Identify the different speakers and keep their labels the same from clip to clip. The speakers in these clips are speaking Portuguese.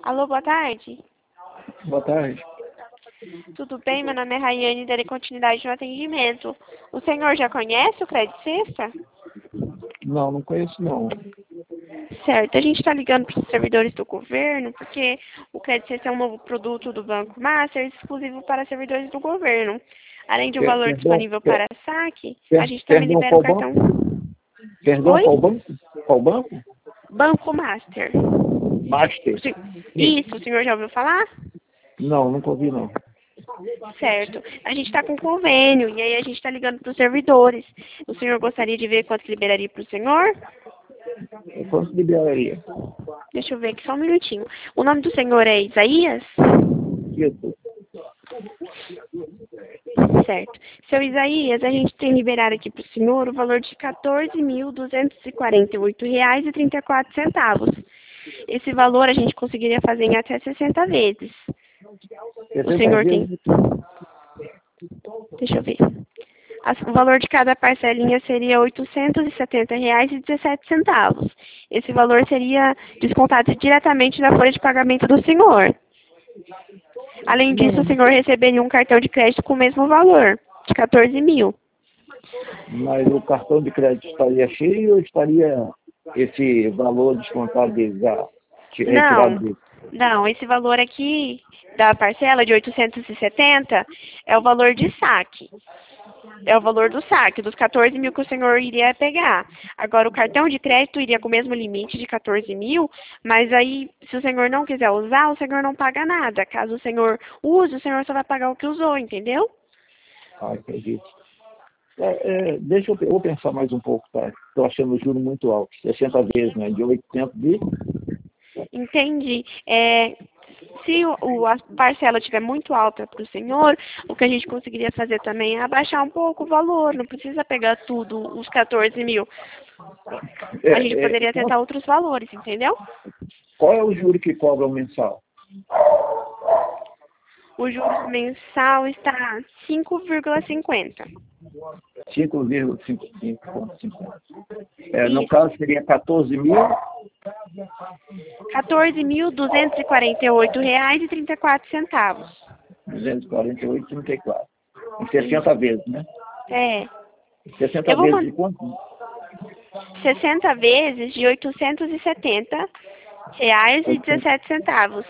Speaker 1: Alô, boa tarde.
Speaker 2: Boa tarde.
Speaker 1: Tudo bem? Meu nome é Rayane, darei continuidade no atendimento. O senhor já conhece o Crédito Sexta?
Speaker 2: Não, não conheço não.
Speaker 1: Certo, a gente está ligando para os servidores do governo, porque o Crédito Sexta é um novo produto do Banco Master, exclusivo para servidores do governo. Além de um valor
Speaker 2: Perdão,
Speaker 1: disponível para saque, a gente também
Speaker 2: perdão,
Speaker 1: libera
Speaker 2: qual
Speaker 1: o cartão.
Speaker 2: banco? Perdão,
Speaker 1: Oi?
Speaker 2: qual banco? Qual banco?
Speaker 1: Banco Master.
Speaker 2: Master. Sim.
Speaker 1: Isso, o senhor já ouviu falar?
Speaker 2: Não, nunca ouvi não.
Speaker 1: Certo. A gente está com convênio e aí a gente está ligando para os servidores. O senhor gostaria de ver quanto liberaria para o senhor?
Speaker 2: Quanto liberaria?
Speaker 1: Deixa eu ver aqui só um minutinho. O nome do senhor é Isaías?
Speaker 2: Isso.
Speaker 1: Certo. Seu Isaías, a gente tem liberado aqui para o senhor o valor de R$ 14.248,34. Esse valor a gente conseguiria fazer em até 60 vezes. O
Speaker 2: 60
Speaker 1: senhor tem...
Speaker 2: vezes?
Speaker 1: Deixa eu ver. O valor de cada parcelinha seria R$ 870,17. Esse valor seria descontado diretamente da folha de pagamento do senhor. Além disso, o senhor receberia um cartão de crédito com o mesmo valor, de 14 mil.
Speaker 2: Mas o cartão de crédito estaria cheio ou estaria esse valor descontado dele, retirado dele?
Speaker 1: Não, esse valor aqui da parcela de 870 é o valor de saque. É o valor do saque, dos 14 mil que o senhor iria pegar. Agora, o cartão de crédito iria com o mesmo limite de 14 mil, mas aí, se o senhor não quiser usar, o senhor não paga nada. Caso o senhor use, o senhor só vai pagar o que usou, entendeu?
Speaker 2: Ah, acredito. Deixa eu vou pensar mais um pouco, tá? Estou achando o juro muito alto. 60 vezes, né? De 800 de...
Speaker 1: Entendi. Se a parcela estiver muito alta para o senhor, o que a gente conseguiria fazer também é abaixar um pouco o valor, não precisa pegar tudo, os 14 mil. A gente poderia tentar outros valores, entendeu?
Speaker 2: Qual é o juro que cobra o mensal?
Speaker 1: O juros mensal está 5,50.
Speaker 2: 5,55. No
Speaker 1: Isso.
Speaker 2: caso, seria 14 mil?
Speaker 1: R$ 14.248,34.
Speaker 2: 248,34. Em 60 vezes, né?
Speaker 1: É.
Speaker 2: 60
Speaker 1: Eu vou
Speaker 2: vezes de quanto?
Speaker 1: 60 vezes de R$ 870,17.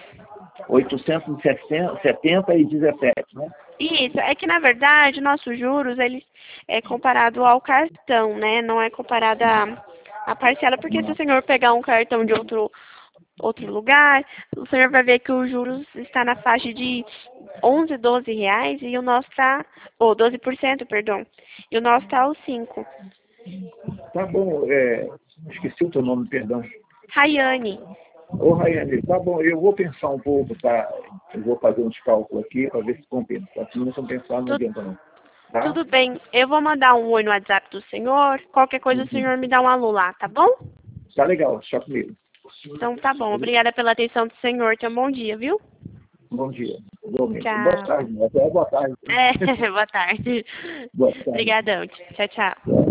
Speaker 2: 870,17, né?
Speaker 1: Isso, é que na verdade nossos juros, eles é comparado ao cartão, né? Não é comparado à parcela, porque se o senhor pegar um cartão de outro lugar, o senhor vai ver que os juros está na faixa de 11, 12 reais e o nosso está, ou 12%, perdão, e o nosso está aos 5.
Speaker 2: Tá bom, esqueci o teu nome, perdão.
Speaker 1: Rayane.
Speaker 2: Ô, Rayane, tá bom, eu vou pensar um pouco, tá? Eu vou fazer uns cálculos aqui para ver se compensa. Se não compensar, não adianta não. Tá?
Speaker 1: Tudo bem, eu vou mandar um oi no WhatsApp do senhor, qualquer coisa o senhor me dá um alô lá, tá bom?
Speaker 2: Tá legal, só comigo.
Speaker 1: Então tá bom, obrigada pela atenção do senhor, tenha um bom dia, viu?
Speaker 2: Bom dia. Igualmente. Boa
Speaker 1: Tchau.
Speaker 2: tarde, né? Até boa tarde.
Speaker 1: Boa tarde.
Speaker 2: Boa tarde.
Speaker 1: Obrigadão, tchau, tchau.